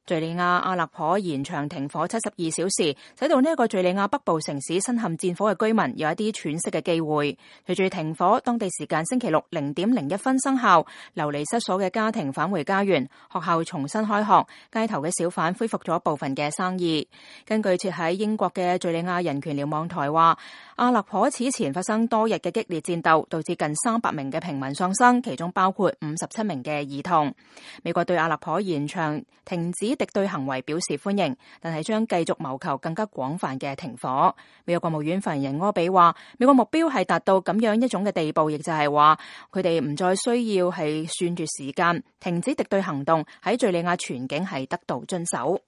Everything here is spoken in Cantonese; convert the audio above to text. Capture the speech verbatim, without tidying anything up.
敘利亞阿勒頗延長停火七十二小時，使到呢一個敘利亞北部城市身陷戰火嘅居民有一啲喘息嘅機會。隨住停火，當地時間星期六零點零一分生效，流離失所嘅家庭返回家園，學校重新開學，街頭嘅小販恢復咗部分嘅生意。根據設喺英國嘅敘利亞人權瞭望台話，阿勒頗此前發生多日嘅激烈戰鬥，導致近三百名嘅平民喪生，其中包括五十七名嘅兒童。美國對阿勒頗延長停止敵對行為表示歡迎，但係將繼續謀求更加廣泛嘅停火。美國國務院發言人柯比話，美國目標係達到咁樣一種嘅地步，亦就係話佢哋唔再需要係算住時間，停止敵對行動喺敘利亞全境係得到遵守。